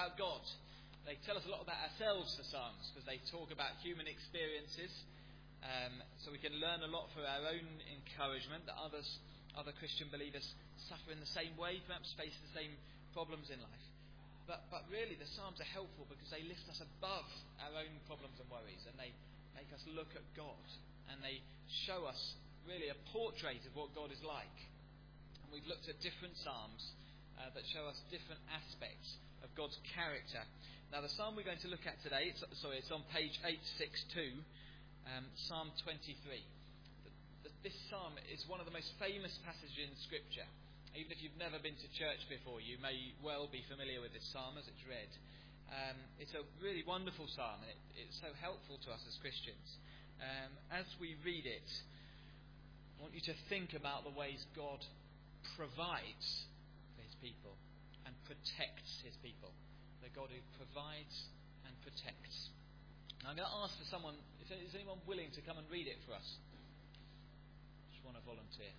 about God. They tell us a lot about ourselves, the Psalms, because they talk about human experiences. So we can learn a lot for our own encouragement, that other Christian believers suffer in the same way, perhaps face the same problems in life. But really the Psalms are helpful because they lift us above our own problems and worries, and they make us look at God, and they show us really a portrait of what God is like. And we've looked at different Psalms that show us different aspects of God's character. Now the Psalm we're going to look at today, it's on page 862, Psalm 23. This Psalm is one of the most famous passages in Scripture. Even if you've never been to church before, you may well be familiar with this Psalm as it's read. It's a really wonderful Psalm, and it's so helpful to us as Christians. As we read it, I want you to think about the ways God provides for His people and protects His people. The God who provides and protects. Now I'm going to ask for someone, is anyone willing to come and read it for us? Just want to volunteer.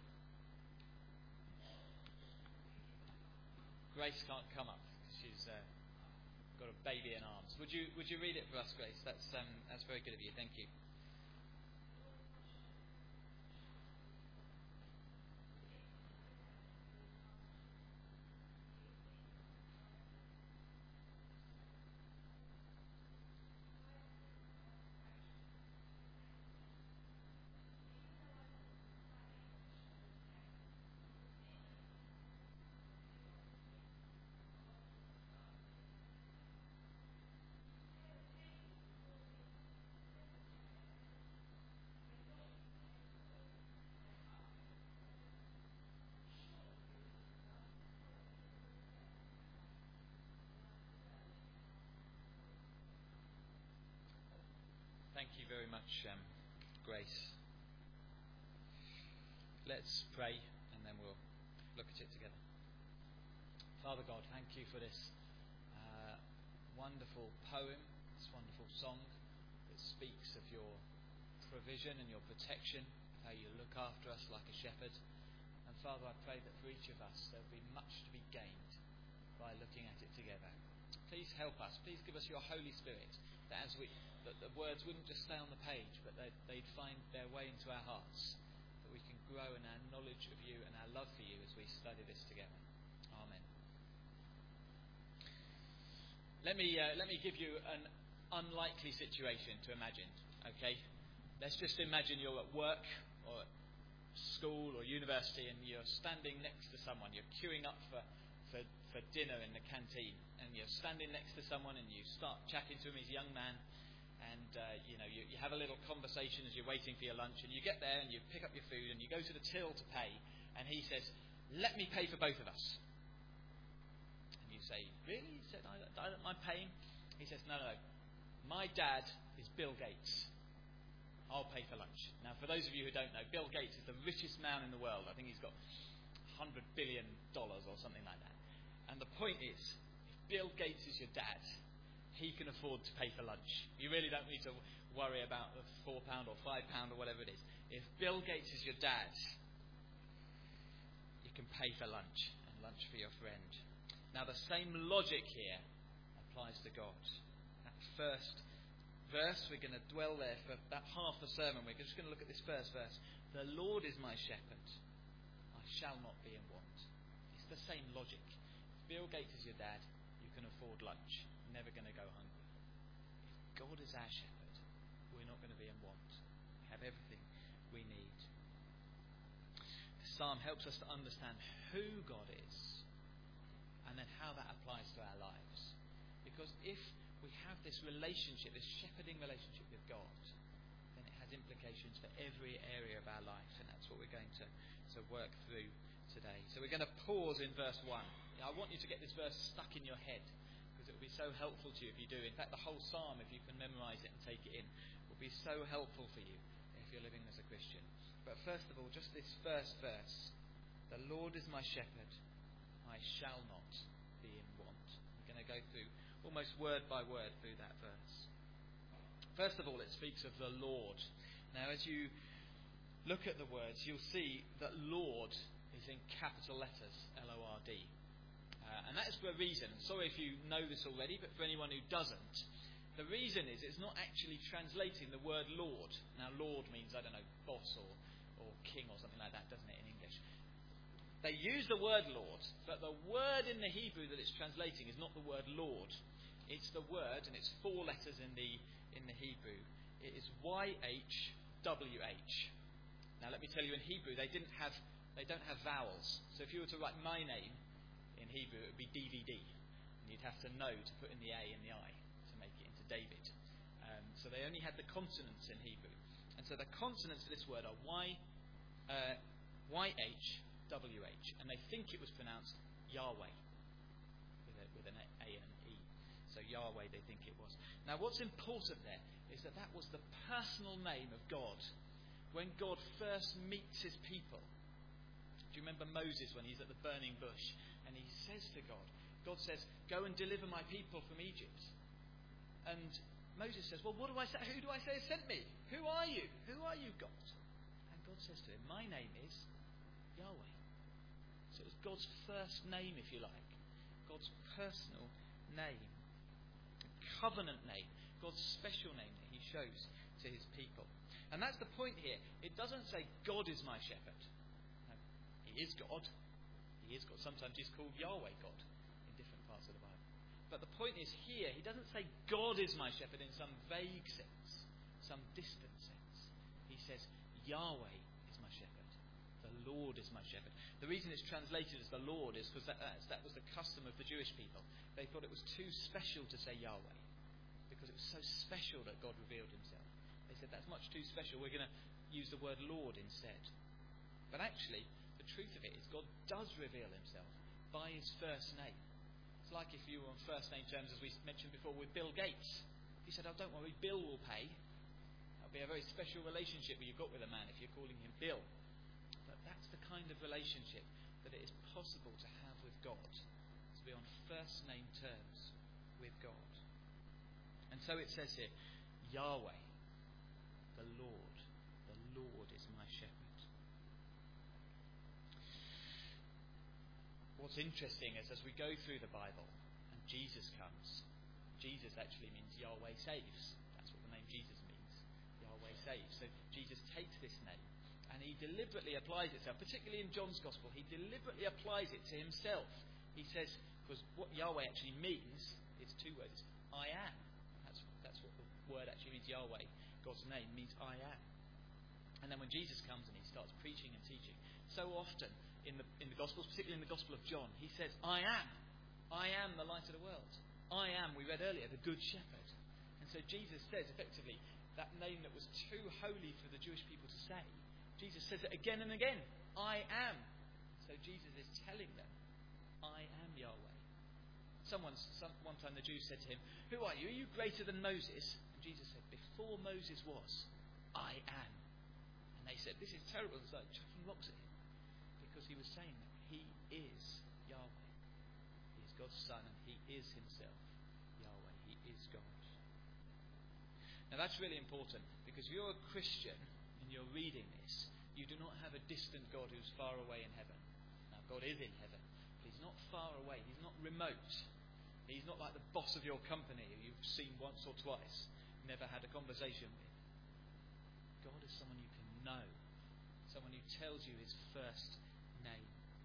Grace can't come up because she's got a baby in arms. Would you read it for us, Grace? That's very good of you. Thank you. Thank you very much, Grace. Let's pray and then we'll look at it together. Father God, thank you for this wonderful poem, this wonderful song that speaks of your provision and your protection, how you look after us like a shepherd. And Father, I pray that for each of us there will be much to be gained by looking at it together. Please help us. Please give us your Holy Spirit, that that the words wouldn't just stay on the page, but they'd find their way into our hearts, that we can grow in our knowledge of you and our love for you as we study this together. Amen. Let me give you an unlikely situation to imagine. Okay, let's just imagine you're at work or at school or university, and you're standing next to someone. You're queuing up for dinner in the canteen, and you're standing next to someone, and you start chatting to him. He's a young man. And you have a little conversation as you're waiting for your lunch, and you get there and you pick up your food and you go to the till to pay, and he says, "Let me pay for both of us." And you say, "Really?" He said, I don't mind paying." He says, No, my dad is Bill Gates. I'll pay for lunch. Now, for those of you who don't know, Bill Gates is the richest man in the world. I think he's got $100 billion or something like that. And the point is, if Bill Gates is your dad, he can afford to pay for lunch. You really don't need to worry about the £4 or £5 or whatever it is. If Bill Gates is your dad, you can pay for lunch, and lunch for your friend. Now the same logic here applies to God. That first verse, we're going to dwell there for about half the sermon. We're just going to look at this first verse. The Lord is my shepherd, I shall not be in want. It's the same logic. If Bill Gates is your dad, you can afford lunch. Never going to go hungry. If God is our shepherd, we're not going to be in want. We have everything we need. The psalm helps us to understand who God is, and then how that applies to our lives. Because if we have this relationship, this shepherding relationship with God, then it has implications for every area of our life, and that's what we're going to work through today. So we're going to pause in verse 1. I want you to get this verse stuck in your head, because it will be so helpful to you if you do. In fact, the whole psalm, if you can memorise it and take it in, will be so helpful for you if you're living as a Christian. But first of all, just this first verse. The Lord is my shepherd, I shall not be in want. We're going to go through almost word by word through that verse. First of all, it speaks of the Lord. Now, as you look at the words, you'll see that Lord is in capital letters, Lord. And that is for a reason. Sorry if you know this already, but for anyone who doesn't, the reason is it's not actually translating the word Lord. Now, Lord means, I don't know, boss or king or something like that, doesn't it, in English? They use the word Lord, but the word in the Hebrew that it's translating is not the word Lord. It's the word, and it's 4 letters in the Hebrew. It is YHWH. Now, let me tell you, in Hebrew, they don't have vowels. So if you were to write my name in Hebrew, it would be DVD. And you'd have to know to put in the A and the I to make it into David. So they only had the consonants in Hebrew. And so the consonants for this word are YHWH. And they think it was pronounced Yahweh with an A and an E. So Yahweh they think it was. Now what's important there is that was the personal name of God. When God first meets his people. Do you remember Moses when he's at the burning bush and he says to God, God says, go and deliver my people from Egypt. And Moses says, well, what do I say? Who do I say has sent me? Who are you? Who are you, God? And God says to him, my name is Yahweh. So it's God's first name, if you like. God's personal name. Covenant name. God's special name that he shows to his people. And that's the point here. It doesn't say God is my shepherd. No, he is God. He is God. Sometimes he's called Yahweh God in different parts of the Bible. But the point is here, he doesn't say God is my shepherd in some vague sense, some distant sense. He says Yahweh is my shepherd. The Lord is my shepherd. The reason it's translated as the Lord is because that was the custom of the Jewish people. They thought it was too special to say Yahweh because it was so special that God revealed himself. They said that's much too special. We're going to use the word Lord instead. But actually, the truth of it is God does reveal himself by his first name. It's like if you were on first name terms, as we mentioned before, with Bill Gates. He said, oh, don't worry, Bill will pay. That'll be a very special relationship you've got with a man if you're calling him Bill. But that's the kind of relationship that it is possible to have with God. To be on first name terms with God. And so it says here, Yahweh. The Lord is my shepherd. What's interesting is as we go through the Bible and Jesus comes, Jesus actually means Yahweh saves. That's what the name Jesus means. Yahweh saves. So Jesus takes this name and he deliberately applies itself, particularly in John's Gospel, he deliberately applies it to himself. He says, because what Yahweh actually means, it's 2 words. I am. That's what the word actually means. Yahweh, God's name, means I am. And then when Jesus comes and he starts preaching and teaching, so often in the Gospels, particularly in the Gospel of John, he says, I am the light of the world. I am, we read earlier, the good shepherd. And so Jesus says, effectively, that name that was too holy for the Jewish people to say, Jesus says it again and again, I am. So Jesus is telling them, I am Yahweh. One time the Jews said to him, who are you? Are you greater than Moses? And Jesus said, before Moses was, I am. And they said, this is terrible. It's like chucking rocks at him. Because he was saying that he is Yahweh. He is God's Son and he is himself Yahweh. He is God. Now that's really important because if you're a Christian and you're reading this, you do not have a distant God who's far away in heaven. Now God is in heaven. But he's not far away. He's not remote. He's not like the boss of your company who you've seen once or twice, never had a conversation with. God is someone you can know. Someone who tells you his first name.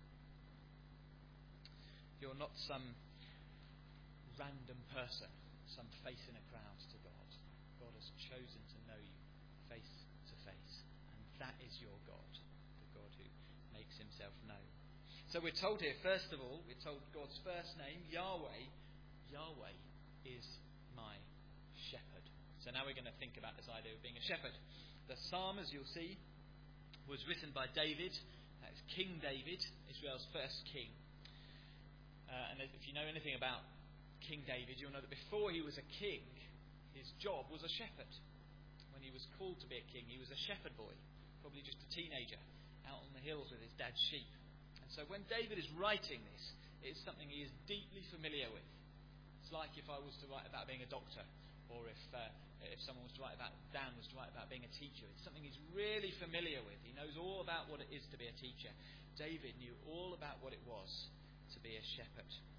You're not some random person, some face in a crowd to God. God has chosen to know you face to face. And that is your God, the God who makes himself known. So we're told here, first of all, we're told God's first name, Yahweh. Yahweh is my shepherd. So now we're going to think about this idea of being a shepherd. The psalm, as you'll see, was written by David. That's King David, Israel's first king. And if you know anything about King David, you'll know that before he was a king, his job was a shepherd. When he was called to be a king, he was a shepherd boy, probably just a teenager, out on the hills with his dad's sheep. And so when David is writing this, it's something he is deeply familiar with. It's like if I was to write about being a doctor, or if someone was to write about, Dan was to write about being a teacher. It's something he's really familiar with. He knows all about what it is to be a teacher. David knew all about what it was to be a shepherd.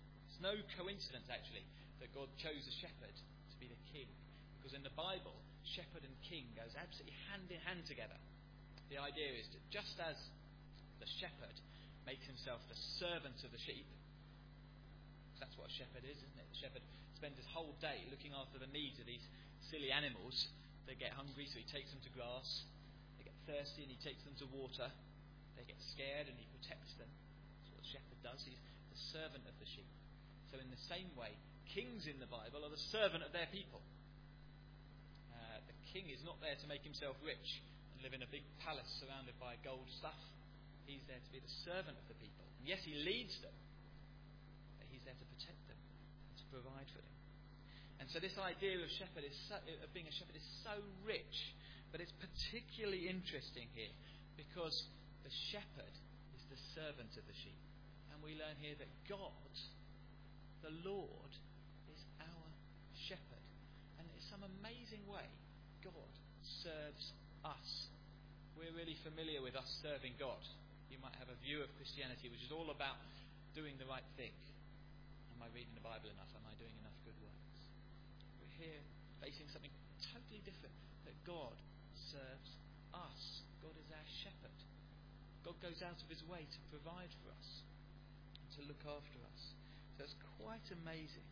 no coincidence, actually, that God chose a shepherd to be the king. Because in the Bible, shepherd and king goes absolutely hand in hand together. The idea is that just as the shepherd makes himself the servant of the sheep, that's what a shepherd is, isn't it? The shepherd spends his whole day looking after the needs of these silly animals. They get hungry, so he takes them to grass. They get thirsty, and he takes them to water. They get scared, and he protects them. That's what the shepherd does. He's the servant of the sheep. So in the same way, kings in the Bible are the servant of their people. The king is not there to make himself rich and live in a big palace surrounded by gold stuff. He's there to be the servant of the people. And yes, he leads them, but he's there to protect them and to provide for them. And so this idea of being a shepherd is so rich, but it's particularly interesting here because the shepherd is the servant of the sheep. And we learn here that God, the Lord, is our shepherd. And in some amazing way, God serves us. We're really familiar with us serving God. You might have a view of Christianity which is all about doing the right thing. Am I reading the Bible enough? Am I doing enough good works? We're here facing something totally different, that God serves us. God is our shepherd. God goes out of his way to provide for us and to look after us. So it's quite amazing.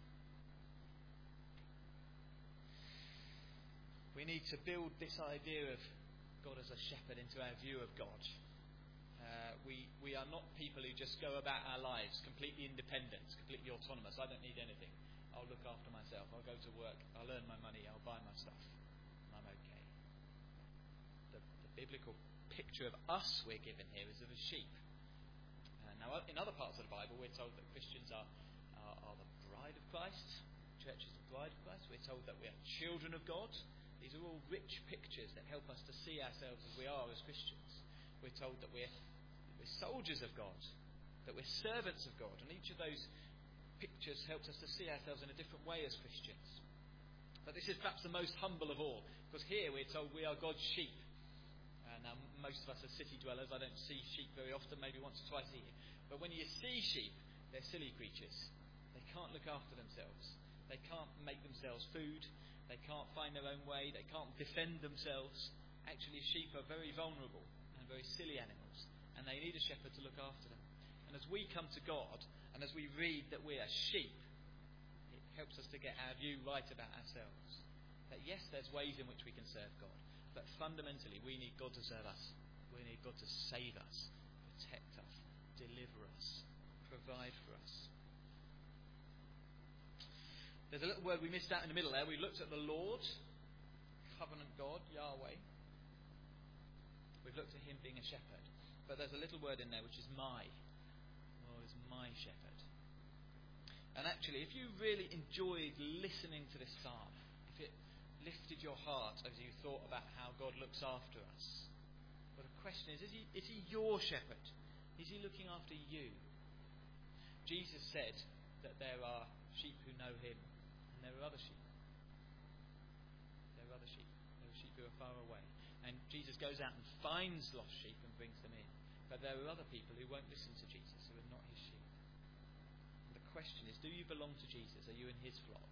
We need to build this idea of God as a shepherd into our view of God. We are not people who just go about our lives completely independent, completely autonomous. I don't need anything. I'll look after myself. I'll go to work. I'll earn my money. I'll buy my stuff. And I'm okay. The biblical picture of us we're given here is of a sheep. Now, in other parts of the Bible, we're told that Christians are the bride of Christ. Church is the bride of Christ. We're told that we are children of God. These are all rich pictures that help us to see ourselves as we are as Christians. We're told that we're soldiers of God, that we're servants of God, and each of those pictures helps us to see ourselves in a different way as Christians. But this is perhaps the most humble of all, because here we're told we are God's sheep. Now, most of us are city dwellers. I don't see sheep very often, maybe once or twice a year. But when you see sheep, they're silly creatures. They can't look after themselves. They can't make themselves food. They can't find their own way. They can't defend themselves. Actually, sheep are very vulnerable and very silly animals, and they need a shepherd to look after them. And as we come to God, and as we read that we are sheep, it helps us to get our view right about ourselves. That yes, there's ways in which we can serve God, but fundamentally we need God to serve us. We need God to save us, protect us, deliver us, provide for us. There's a little word we missed out in the middle there. We looked at the Lord, covenant God, Yahweh. We've looked at him being a shepherd. But there's a little word in there which is my. The Lord is my shepherd. And actually, if you really enjoyed listening to this psalm, if it lifted your heart as you thought about how God looks after us, well, the question is he your shepherd? Is he looking after you? Jesus said that there are sheep who know him, and there are other sheep. There are other sheep. There are sheep who are far away. And Jesus goes out and finds lost sheep and brings them in. But there are other people who won't listen to Jesus, who are not his sheep. And the question is, do you belong to Jesus? Are you in his flock?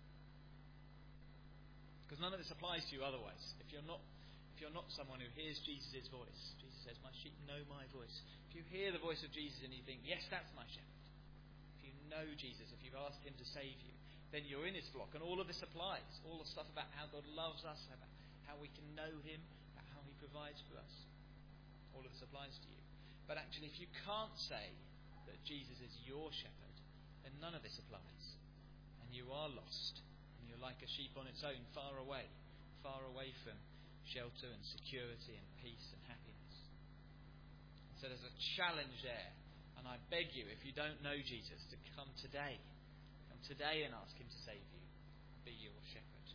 Because none of this applies to you otherwise. If you're not someone who hears Jesus' voice, Jesus says, my sheep know my voice. If you hear the voice of Jesus and you think, yes, that's my shepherd. If you know Jesus, if you've asked him to save you, then you're in his flock. And all of this applies. All the stuff about how God loves us, about how we can know him, about how he provides for us. All of this applies to you. But actually, if you can't say that Jesus is your shepherd, then none of this applies. And you are lost. And you're like a sheep on its own, far away from shelter and security and peace and happiness. And so there's a challenge there. And I beg you, if you don't know Jesus, to come today. Come today and ask him to save you. Be your shepherd.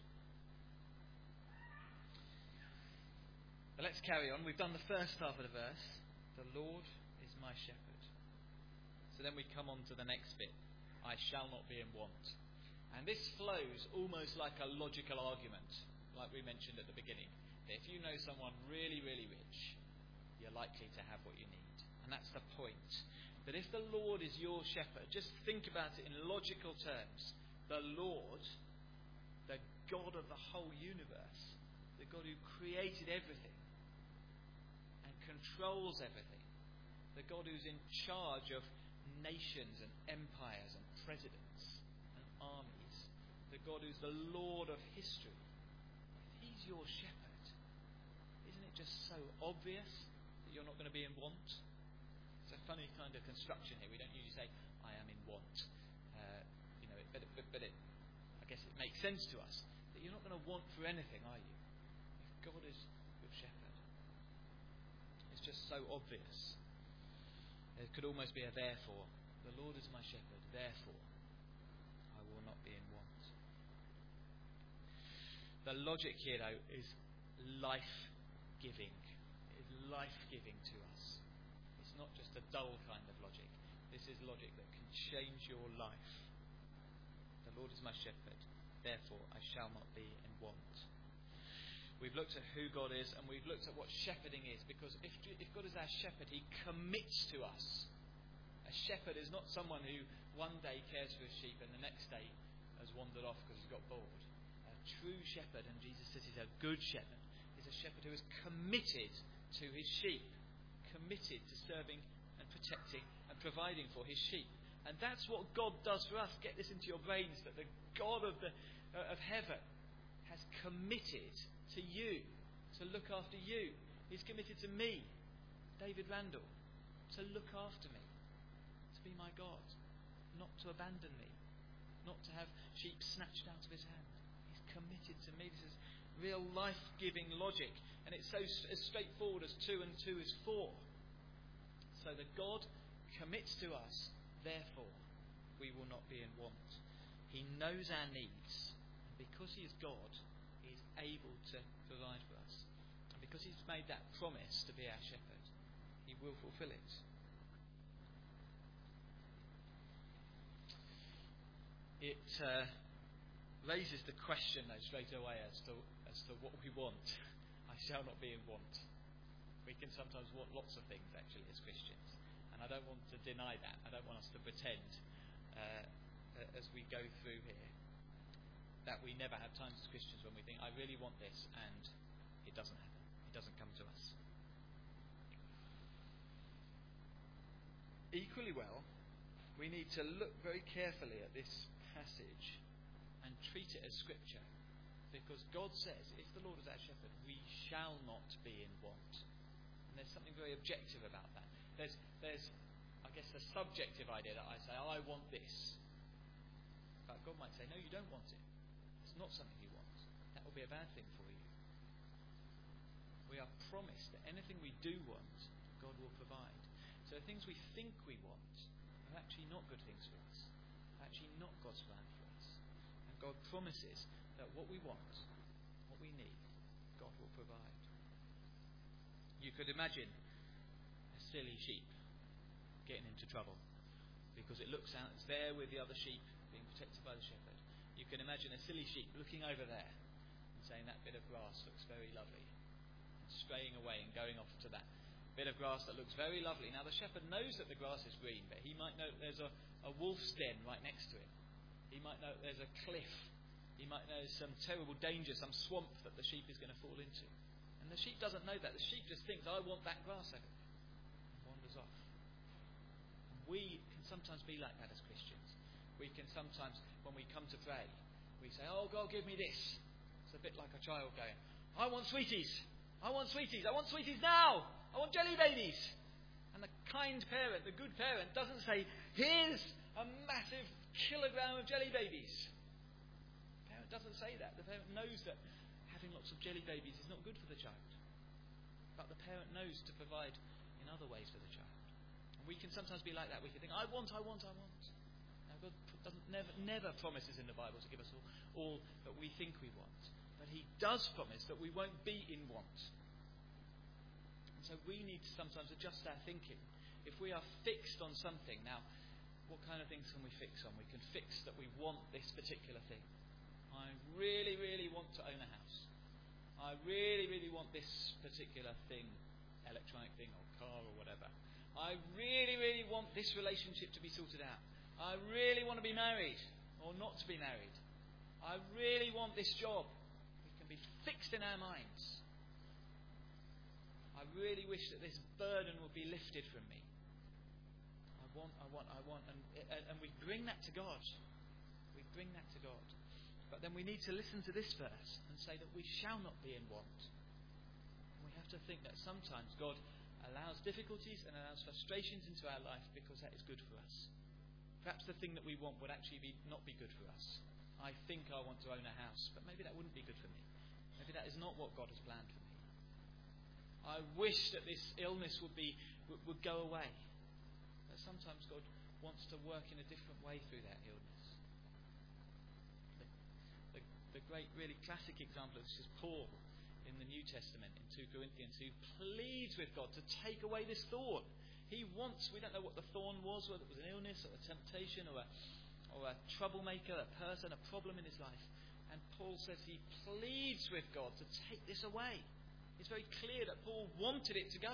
But let's carry on. We've done the first half of the verse. The Lord is my shepherd. So then we come on to the next bit. I shall not be in want. And this flows almost like a logical argument, like we mentioned at the beginning. If you know someone really, really rich, you're likely to have what you need. And that's the point. that if the Lord is your shepherd, just think about it in logical terms. The Lord, the God of the whole universe, the God who created everything and controls everything, the God who's in charge of nations and empires and presidents and armies, the God who's the Lord of history, if He's your shepherd, isn't it just so obvious that you're not going to be in want? It's a funny kind of construction here. We don't usually say, I am in want. But I guess it makes sense to us that you're not going to want for anything, are you? If God is your shepherd. It's just so obvious. There could almost be a therefore. The Lord is my shepherd, therefore I will not be in want. The logic here, though, is life-giving. It is life-giving to us. It's not just a dull kind of logic. This is logic that can change your life. The Lord is my shepherd, therefore I shall not be in want. We've looked at who God is, and we've looked at what shepherding is, because if God is our shepherd, He commits to us. A shepherd is not someone who one day cares for his sheep and the next day has wandered off because he's got bored. A true shepherd, and Jesus says he's a good shepherd, is a shepherd who is committed to his sheep, committed to serving and protecting and providing for his sheep. And that's what God does for us. Get this into your brains, that the God of heaven has committed to you to look after you. He's committed to me, David Randall, to look after me, to be my God, not to abandon me, not to have sheep snatched out of his hand. He's committed to me. This is real life-giving logic, and it's so as straightforward as 2 and 2 is 4. So that God commits to us, therefore we will not be in want. He knows our needs, and because He is God, He is able to provide for us. And because He's made that promise to be our shepherd, He will fulfill it. It raises the question, though, straight away as to what we want. I shall not be in want. We can sometimes want lots of things, actually, as Christians. And I don't want to deny that. I don't want us to pretend, as we go through here, that we never have times as Christians when we think, I really want this, and it doesn't happen. It doesn't come to us. Equally well, we need to look very carefully at this passage and treat it as Scripture. Because God says, if the Lord is our shepherd, we shall not be in want. And there's something very objective about that. There's I guess, the subjective idea that I say, I want this. But God might say, no, you don't want it. It's not something you want. That will be a bad thing for you. We are promised that anything we do want, God will provide. So the things we think we want are actually not good things for us. They're actually not God's plan for us. And God promises that what we want, what we need, God will provide. You could imagine a silly sheep getting into trouble because it looks out, it's there with the other sheep being protected by the shepherd. You can imagine a silly sheep looking over there and saying, that bit of grass looks very lovely, and straying away and going off to that bit of grass that looks very lovely. Now the shepherd knows that the grass is green, but he might know there's a wolf's den right next to it. He might know there's a cliff. He might know there's some terrible danger, some swamp that the sheep is going to fall into. And the sheep doesn't know that. The sheep just thinks, I want that grass over there, and wanders off. We can sometimes be like that as Christians. We can sometimes, when we come to pray, we say, oh God, give me this. It's a bit like a child going, I want sweeties. I want sweeties. I want sweeties now. I want jelly babies. And the kind parent, the good parent, doesn't say, here's a massive kilogram of jelly babies. The parent doesn't say that. The parent knows that having lots of jelly babies is not good for the child. But the parent knows to provide in other ways for the child. We can sometimes be like that. We can think, I want. Now God never promises in the Bible to give us all that we think we want. But He does promise that we won't be in want. And so we need to sometimes adjust our thinking. If we are fixed on something, now, what kind of things can we fix on? We can fix that we want this particular thing. I really, really want to own a house. I really, really want this particular thing, electronic thing or car or whatever. I really, really want this relationship to be sorted out. I really want to be married or not to be married. I really want this job. It can be fixed in our minds. I really wish that this burden would be lifted from me. I want. And we bring that to God. We bring that to God. But then we need to listen to this verse and say that we shall not be in want. And we have to think that sometimes God allows difficulties and allows frustrations into our life because that is good for us. Perhaps the thing that we want would actually not be good for us. I think I want to own a house, but maybe that wouldn't be good for me. Maybe that is not what God has planned for me. I wish that this illness would go away. But sometimes God wants to work in a different way through that illness. The great, really classic example of this is Paul in the New Testament, in 2 Corinthians, who pleads with God to take away this thorn. He wants, we don't know what the thorn was, whether it was an illness or a temptation or a troublemaker, a person, a problem in his life. And Paul says he pleads with God to take this away. It's very clear that Paul wanted it to go.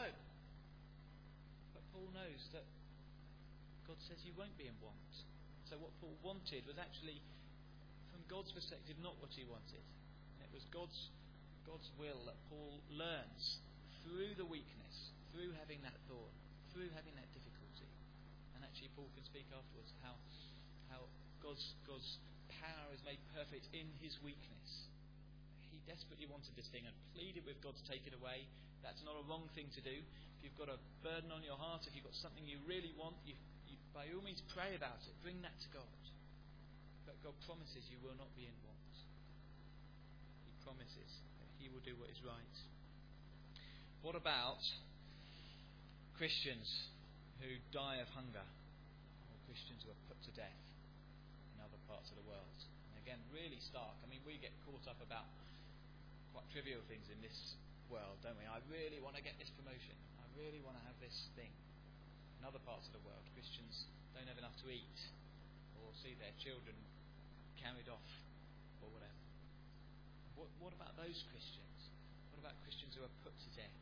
But Paul knows that God says you won't be in want. So what Paul wanted was actually, from God's perspective, not what he wanted. And it was God's will that Paul learns through the weakness, through having that thorn, through having that difficulty. And actually Paul can speak afterwards how God's power is made perfect in his weakness. He desperately wanted this thing and pleaded with God to take it away. That's not a wrong thing to do. If you've got a burden on your heart, if you've got something you really want, you by all means pray about it. Bring that to God. But God promises you will not be in want. He promises that He will do what is right. What about Christians who die of hunger, or Christians who are put to death in other parts of the world? And again, really stark. I mean, we get caught up about quite trivial things in this world, don't we? I really want to get this promotion. I really want to have this thing. In other parts of the world, Christians don't have enough to eat, or see their children carried off, or whatever. What about those Christians? What about Christians who are put to death?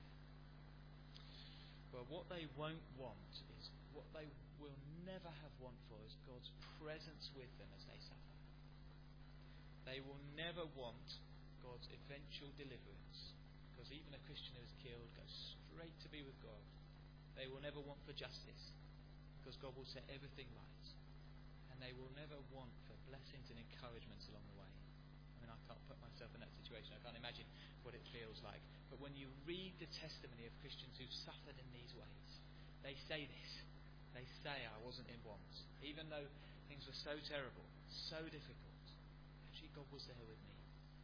Well, what they won't want is, what they will never have want for is God's presence with them as they suffer. They will never want God's eventual deliverance, because even a Christian who is killed goes straight to be with God. They will never want for justice, because God will set everything right. And they will never want for blessings and encouragements along the way. I mean, I can't put myself in that situation. I can't imagine what it feels like. But when you read the testimony of Christians who've suffered in these ways, they say this. They say, I wasn't in want. Even though things were so terrible, so difficult, actually God was there with me.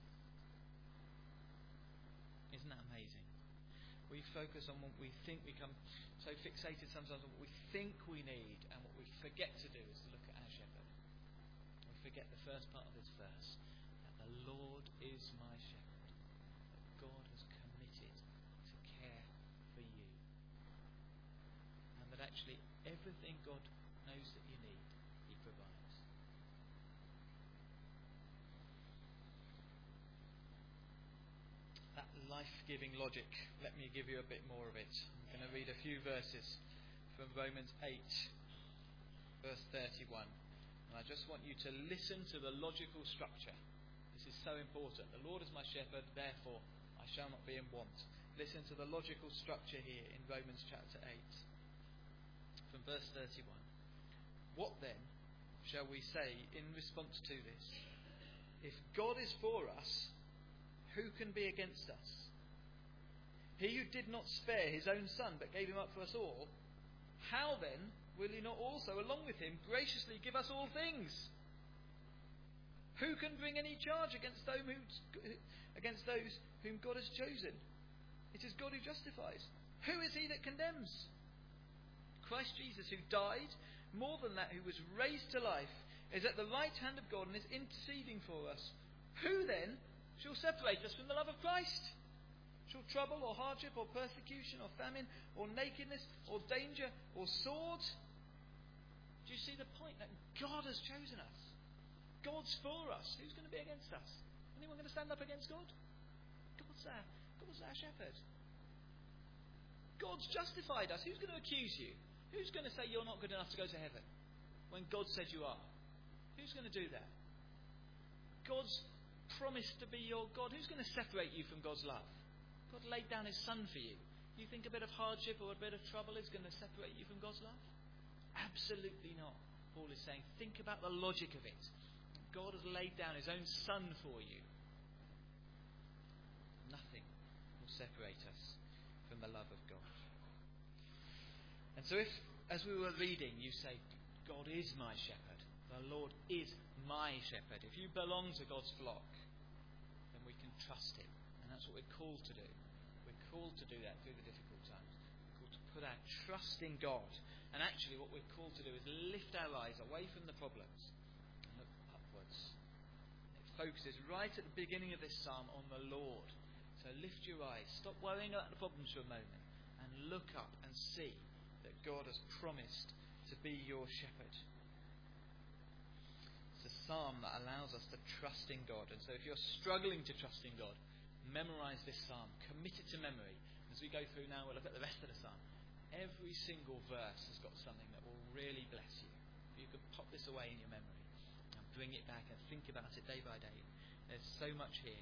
Isn't that amazing? We focus on what we think, we become so fixated sometimes on what we think we need, and what we forget to do is to look at our shepherd. We forget the first part of this verse, that the Lord is my shepherd, that God has committed to care for you, and that actually everything God knows that you need, He provides. That life-giving logic, let me give you a bit more of it. I'm going to read a few verses from Romans 8, verse 31. And I just want you to listen to the logical structure. This is so important. The Lord is my shepherd, therefore I shall not be in want. Listen to the logical structure here in Romans chapter 8. From verse 31. What then shall we say in response to this? If God is for us, who can be against us? He who did not spare His own Son, but gave Him up for us all, how then will He not also, along with Him, graciously give us all things? Who can bring any charge against those whom God has chosen? It is God who justifies. Who is He that condemns? Christ Jesus, who died, more than that, who was raised to life, is at the right hand of God and is interceding for us. Who then shall separate us from the love of Christ? Shall trouble or hardship or persecution or famine or nakedness or danger or sword? Do you see the point? That God has chosen us. God's for us. Who's going to be against us? Anyone going to stand up against God? God's our shepherd. God's justified us. Who's going to accuse you? Who's going to say you're not good enough to go to heaven when God said you are? Who's going to do that? God's promised to be your God. Who's going to separate you from God's love? God laid down his Son for you. You think a bit of hardship or a bit of trouble is going to separate you from God's love? Absolutely not. Paul is saying, think about the logic of it. God has laid down his own Son for you. Nothing will separate us from the love of God. And so if, as we were reading, you say, God is my shepherd, the Lord is my shepherd. If you belong to God's flock, then we can trust him. And that's what we're called to do. We're called to do that through the difficult times. We're called to put our trust in God. And actually what we're called to do is lift our eyes away from the problems and look upwards. It focuses right at the beginning of this psalm on the Lord. So lift your eyes. Stop worrying about the problems for a moment and look up and see that God has promised to be your shepherd. It's a psalm that allows us to trust in God. And so if you're struggling to trust in God, memorize this psalm. Commit it to memory. As we go through now, we'll look at the rest of the psalm. Every single verse has got something that will really bless you. You can pop this away in your memory and bring it back and think about it day by day. There's so much here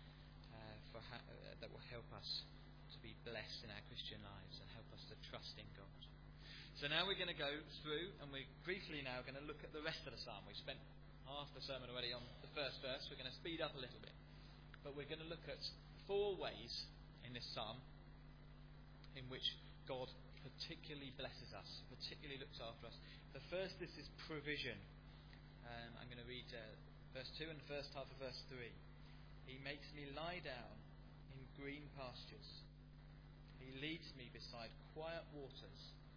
that will help us to be blessed in our Christian lives and help us to trust in God. So now we're going to go through, and we're briefly now going to look at the rest of the psalm. We've spent half the sermon already on the first verse. We're going to speed up a little bit. But we're going to look at 4 ways in this psalm in which God particularly blesses us, particularly looks after us. The first is his provision. I'm going to read verse 2 and the first half of verse 3. He makes me lie down in green pastures. He leads me beside quiet waters.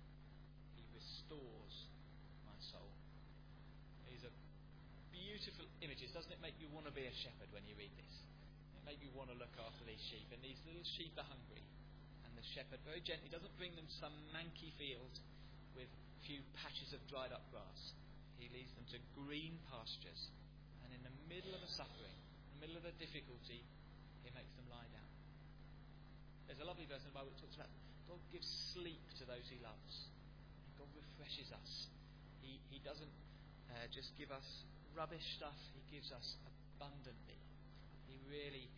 He restores my soul. These are beautiful images. Doesn't it make you want to be a shepherd when you read this? It makes you want to look after these sheep. And these little sheep are hungry. The shepherd very gently doesn't bring them some manky field with a few patches of dried up grass. He leads them to green pastures, and in the middle of the suffering, in the middle of the difficulty, he makes them lie down. There's a lovely verse in the Bible that talks about God gives sleep to those he loves. God refreshes us. He doesn't just give us rubbish stuff, he gives us abundantly. He really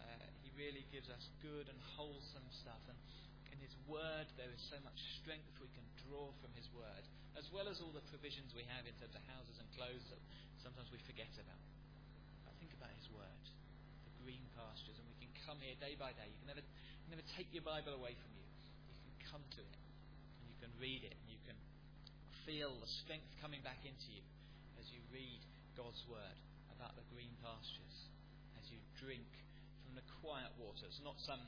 gives us good and wholesome stuff. And in his word there is so much strength we can draw from his word, as well as all the provisions we have in terms of houses and clothes that sometimes we forget about. But think about his word, the green pastures, and we can come here day by day. You can never take your Bible away from you. You can come to it and you can read it and you can feel the strength coming back into you as you read God's word about the green pastures, as you drink from the quiet waters, not some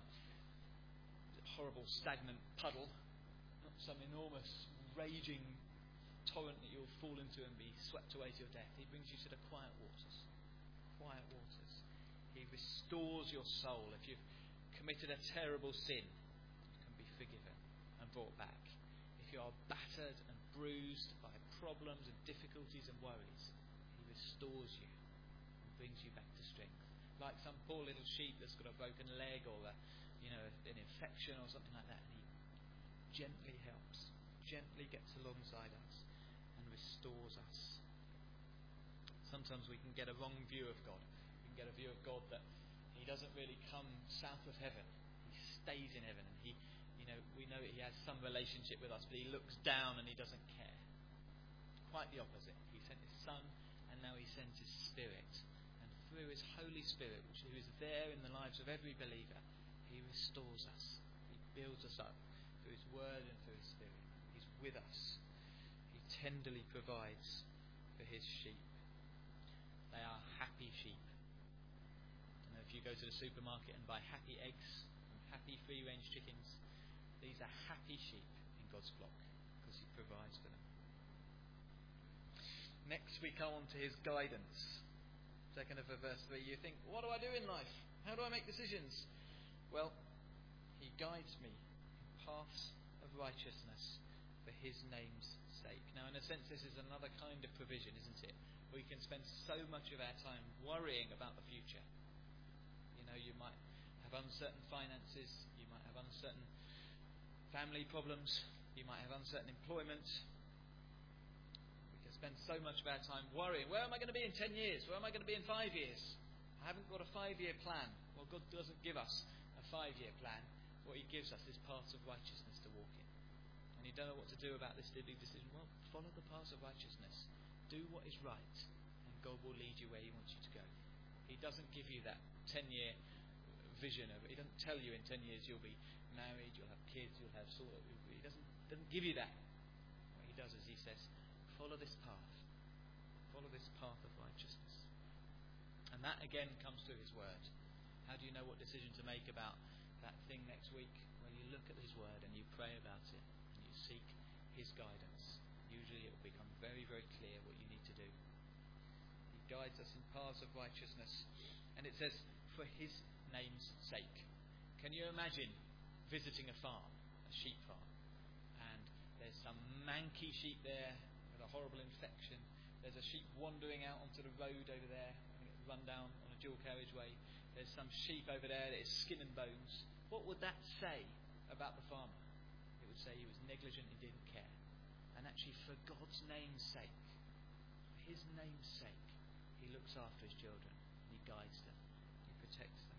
horrible stagnant puddle, not some enormous raging torrent that you'll fall into and be swept away to your death. He brings you to the quiet waters. Quiet waters. He restores your soul. If you've committed a terrible sin, you can be forgiven and brought back. If you are battered and bruised by problems and difficulties and worries, he restores you and brings you back to strength. Like some poor little sheep that's got a broken leg or an infection or something like that, and he gently helps, gently gets alongside us and restores us. Sometimes we can get a wrong view of God. We can get a view of God that he doesn't really come south of heaven. He stays in heaven, and we know he has some relationship with us, but he looks down and he doesn't care. Quite the opposite. He sent his Son, and now he sends his Spirit. Through his Holy Spirit, who is there in the lives of every believer, he restores us. He builds us up through his word and through his Spirit. He's with us. He tenderly provides for his sheep. They are happy sheep. If you go to the supermarket and buy happy eggs and happy free-range chickens, these are happy sheep in God's flock because he provides for them. Next we come on to his guidance. Second of verse 3, you think, what do I do in life? How do I make decisions? Well, he guides me in paths of righteousness for his name's sake. Now, in a sense, this is another kind of provision, isn't it? We can spend so much of our time worrying about the future. You might have uncertain finances, you might have uncertain family problems, You might have uncertain employment. We can spend so much of our time worrying, where am I going to be in 10 years? Where am I going to be in 5 years? I haven't got a 5-year plan. Well, God doesn't give us a 5-year plan. What He gives us is paths of righteousness to walk in. And you don't know what to do about this big decision. Well, follow the paths of righteousness. Do what is right, and God will lead you where He wants you to go. He doesn't give you that 10-year vision of it. He doesn't tell you in 10 years you'll be married, you'll have kids, you'll have sort of. He doesn't give you that. What He does is He says, follow this path. Follow this path of righteousness. And that again comes through His Word. How do you know what decision to make about that thing next week? Well, you look at His Word and you pray about it and you seek His guidance. Usually it will become very, very clear what you need to do. He guides us in paths of righteousness. And it says, for His name's sake. Can you imagine visiting a farm, a sheep farm, and there's some manky sheep there with a horrible infection. There's a sheep wandering out onto the road over there, and it's run down on a dual carriageway. There's some sheep over there that is skin and bones. What would that say about the farmer? It would say he was negligent and didn't care. And actually, for God's name's sake, for His name's sake, He looks after His children. He guides them. He protects them.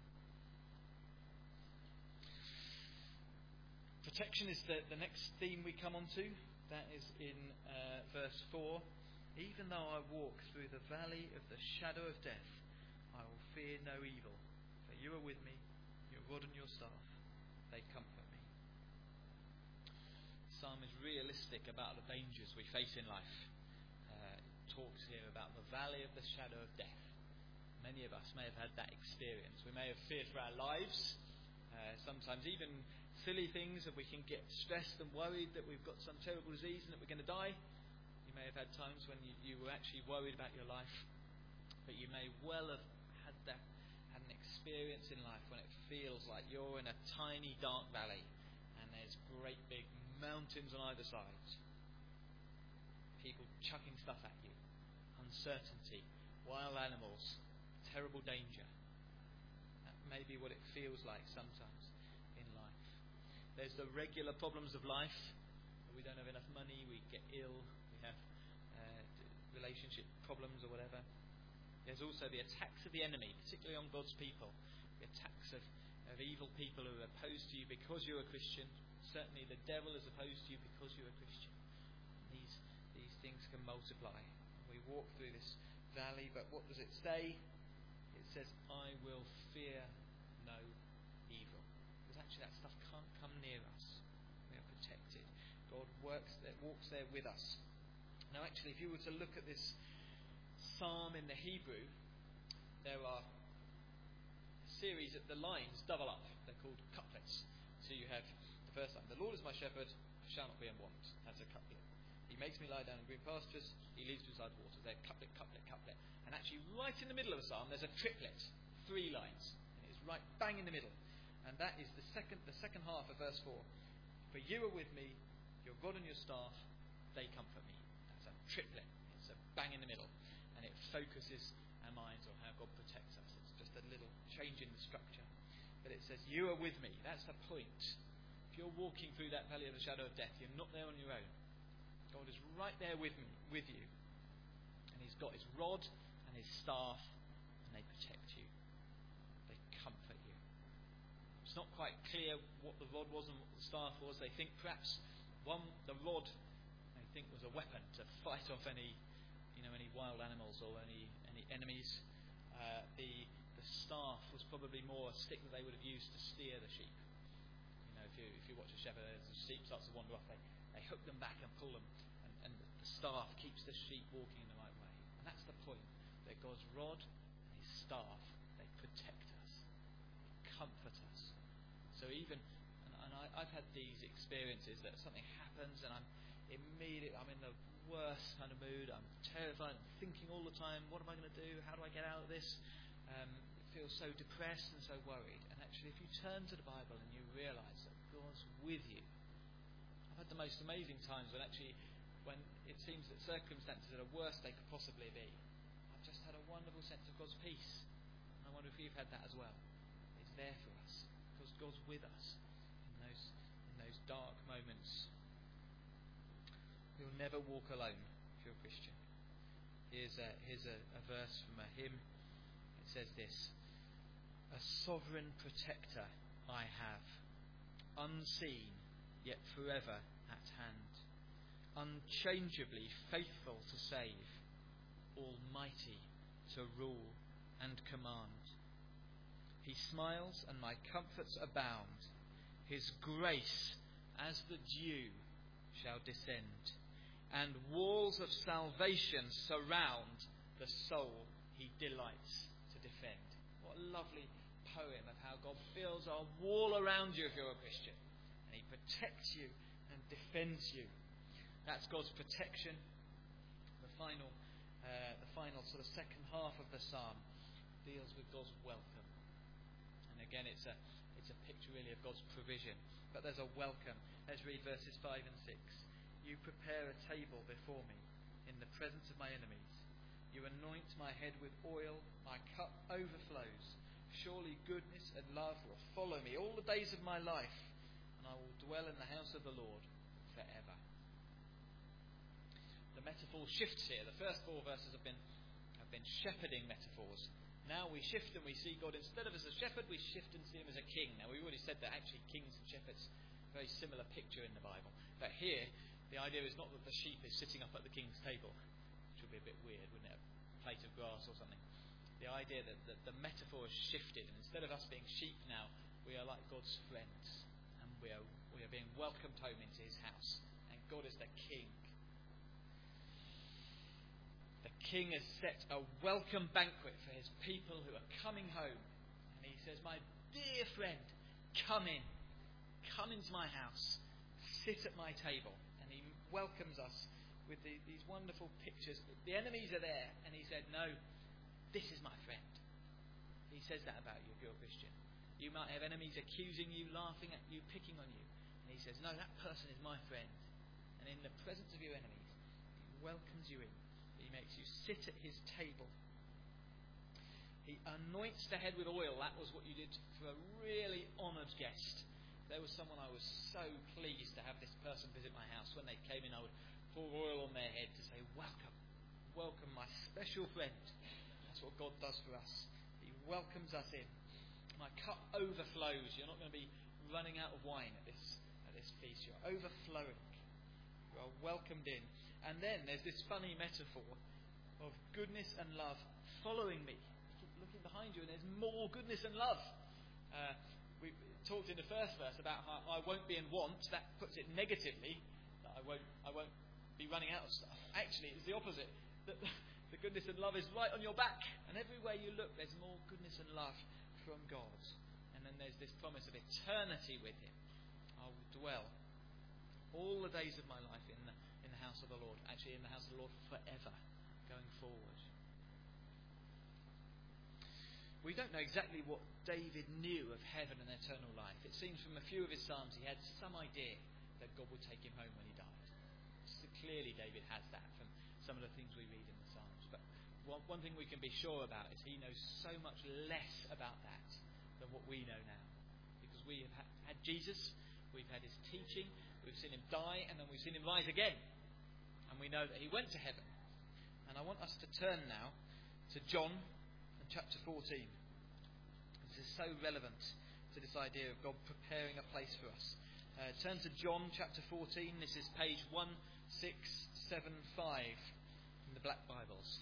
Protection is the next theme we come on to. That is in verse 4. Even though I walk through the valley of the shadow of death, I will fear no evil. For you are with me, your rod and your staff, they comfort me. The psalm is realistic about the dangers we face in life. It talks here about the valley of the shadow of death. Many of us may have had that experience. We may have feared for our lives. Sometimes even silly things, that we can get stressed and worried that we've got some terrible disease and that we're going to die. You may have had times when you were actually worried about your life, but you may well have had an experience in life when it feels like you're in a tiny dark valley and there's great big mountains on either side. People chucking stuff at you, uncertainty, wild animals, terrible danger. That may be what it feels like sometimes in life. There's the regular problems of life. We don't have enough money, we get ill, we have relationship problems or whatever. There's also the attacks of the enemy, particularly on God's people. The attacks of evil people who are opposed to you because you're a Christian. Certainly the devil is opposed to you because you're a Christian. These things can multiply. We walk through this valley, but what does it say? It says, I will fear no evil. Because actually that stuff can't come near us. We are protected. God walks there with us. Now actually, if you were to look at this psalm in the Hebrew, there are a series of the lines double up. They're called couplets. So you have the first line, the Lord is my shepherd, I shall not be in want. That's a couplet. He makes me lie down in green pastures, He leads me beside waters. They're couplet, couplet, couplet. And actually right in the middle of the psalm there's a triplet, 3 lines. And it's right bang in the middle. And that is the second half of verse 4. For you are with me, your rod and your staff, they comfort me. That's a triplet. It's a bang in the middle. And it focuses our minds on how God protects us. It's just a little change in the structure. But it says, you are with me. That's the point. If you're walking through that valley of the shadow of death, you're not there on your own. God is right there with you. And He's got His rod and His staff, and they protect you. They comfort you. It's not quite clear what the rod was and what the staff was. They think perhaps the rod they think was a weapon to fight off any wild animals or any enemies. The staff was probably more a stick that they would have used to steer the sheep. If you watch a shepherd, as the sheep starts to wander off, they hook them back and pull them, and the staff keeps the sheep walking in the right way. And that's the point, that God's rod and His staff, they protect us, they comfort us. So even, and I've had these experiences that something happens and I'm in the worst kind of mood, I'm terrified, I'm thinking all the time, what am I going to do, how do I get out of this? Feel so depressed and so worried. And actually, if you turn to the Bible and you realise that God's with you, I've had the most amazing times when it seems that circumstances are the worst they could possibly be. I've just had a wonderful sense of God's peace. And I wonder if you've had that as well. It's there for us because God's with us in those dark moments. You'll never walk alone if you're a Christian. Here's a verse from a hymn. It says this: "A sovereign protector I have, unseen yet forever at hand, unchangeably faithful to save, almighty to rule and command. He smiles and my comforts abound. His grace as the dew shall descend, and walls of salvation surround the soul he delights to defend." What a lovely poem of how God builds a wall around you if you're a Christian, and He protects you and defends you. That's God's protection. The final sort of second half of the psalm deals with God's welcome, and again it's a picture really of God's provision. But there's a welcome. Let's read verses 5 and 6. "You prepare a table before me in the presence of my enemies. You anoint my head with oil, my cup overflows. Surely goodness and love will follow me all the days of my life, and I will dwell in the house of the Lord forever." The metaphor shifts here. The first 4 verses have been shepherding metaphors. Now we shift and we see God, instead of as a shepherd, we shift and see Him as a king. Now we've already said that actually kings and shepherds, very similar picture in the Bible. But here, the idea is not that the sheep is sitting up at the king's table, which would be a bit weird, wouldn't it? A plate of grass or something. The idea that the metaphor has shifted, and instead of us being sheep now, we are like God's friends, and we are being welcomed home into His house, and God is the king. The king has set a welcome banquet for his people who are coming home, and He says, "My dear friend, come in. Come into my house. Sit at my table." And He welcomes us with these wonderful pictures. The enemies are there, and He said, "No, this is my friend." He says that about you if you're a Christian. You might have enemies accusing you, laughing at you, picking on you. And He says, "No, that person is my friend." And in the presence of your enemies, He welcomes you in. He makes you sit at His table. He anoints the head with oil. That was what you did for a really honoured guest. There was someone I was so pleased to have this person visit my house. When they came in, I would pour oil on their head to say, "Welcome. Welcome, my special friend." That's what God does for us. He welcomes us in. My cup overflows. You're not going to be running out of wine at this feast. You're overflowing. You are welcomed in. And then there's this funny metaphor of goodness and love following me. You keep looking behind you and there's more goodness and love. We talked in the first verse about how I won't be in want. That puts it negatively, that I won't be running out of stuff. Actually, it's the opposite. That the goodness and love is right on your back, and everywhere you look there's more goodness and love from God. And then there's this promise of eternity with Him. I will dwell all the days of my life in the house of the Lord. Actually, in the house of the Lord forever, going forward. We don't know exactly what David knew of heaven and eternal life. It seems from a few of his psalms he had some idea that God would take him home when he died. So clearly David has that from some of the things we read in the psalms. But one thing we can be sure about is he knows so much less about that than what we know now. Because we have had Jesus, we've had His teaching, we've seen Him die, and then we've seen Him rise again. And we know that He went to heaven. And I want us to turn now to John and chapter 14. This is so relevant to this idea of God preparing a place for us. Turn to John chapter 14. This is page 1675 in the Black Bibles.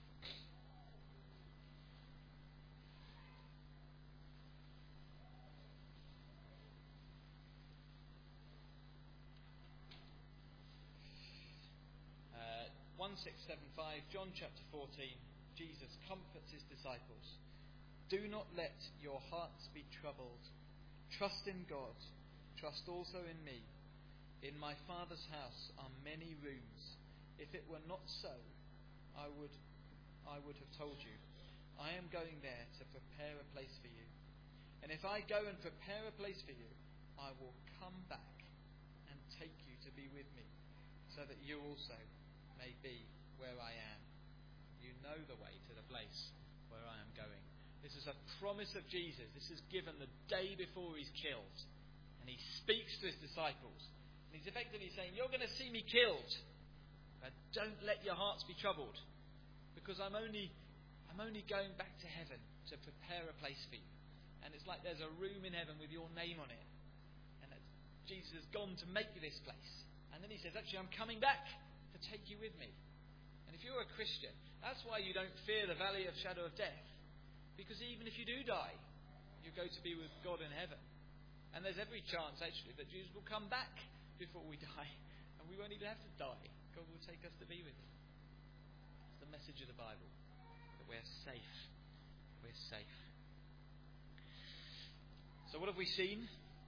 Uh, 1675, John chapter 14. Jesus comforts His disciples. "Do not let your hearts be troubled. Trust in God. Trust also in me. In my Father's house are many rooms. If it were not so, I would have told you. I am going there to prepare a place for you. And if I go and prepare a place for you, I will come back and take you to be with me, so that you also may be where I am. You know the way to the place where I am going." This is a promise of Jesus. This is given the day before He's killed. And He speaks to His disciples. And He's effectively saying, "You're going to see me killed. Don't let your hearts be troubled, because I'm only going back to heaven to prepare a place for you. And it's like there's a room in heaven with your name on it. And that Jesus has gone to make you this place. And then he says, actually, I'm coming back to take you with me. And if you're a Christian, that's why you don't fear the valley of shadow of death. Because even if you do die, you go to be with God in heaven. And there's every chance, actually, that Jesus will come back before we die. And we won't even have to die. God will take us to be with him. It's the message of the Bible. That we're safe. We're safe. So what have we seen?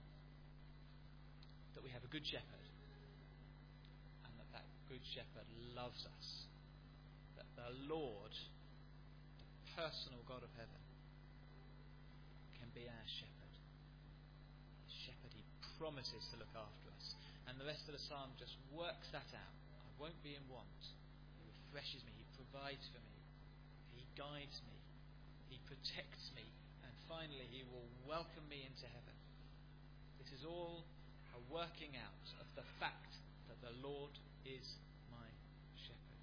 That we have a good shepherd. And that good shepherd loves us. That the Lord, the personal God of heaven, can be our shepherd. Shepherd, he promises to look after us. And the rest of the psalm just works that out. I won't be in want. He refreshes me. He provides for me. He guides me. He protects me. And finally, he will welcome me into heaven. This is all a working out of the fact that the Lord is my shepherd.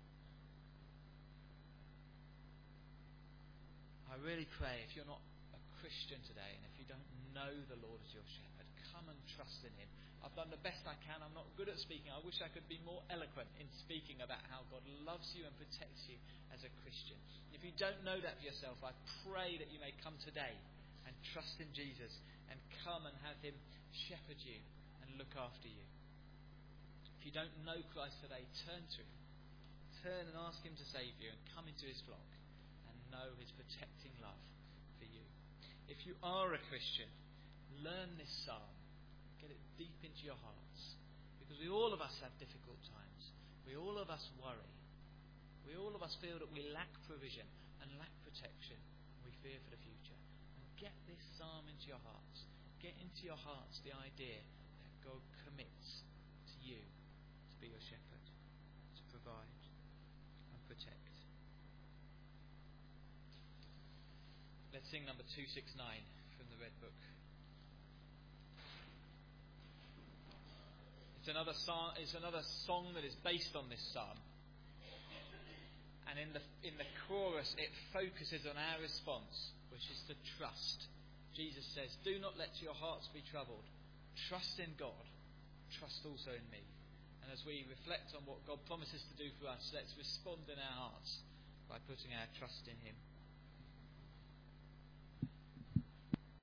I really pray, if you're not a Christian today, and if you don't know the Lord as your shepherd, come and trust in him. I've done the best I can. I'm not good at speaking. I wish I could be more eloquent in speaking about how God loves you and protects you as a Christian. If you don't know that for yourself, I pray that you may come today and trust in Jesus and come and have him shepherd you and look after you. If you don't know Christ today, turn to him. Turn and ask him to save you and come into his flock and know his protecting love for you. If you are a Christian, learn this psalm. Get it deep into your hearts. Because we all of us have difficult times. We all of us worry. We all of us feel that we lack provision and lack protection. We fear for the future. And get this psalm into your hearts. Get into your hearts the idea that God commits to you to be your shepherd, to provide and protect. Let's sing number 269 from the Red Book. It's another song that is based on this psalm. And in the chorus it focuses on our response, which is to trust. Jesus says, do not let your hearts be troubled. Trust in God. Trust also in me. And as we reflect on what God promises to do for us, let's respond in our hearts by putting our trust in him.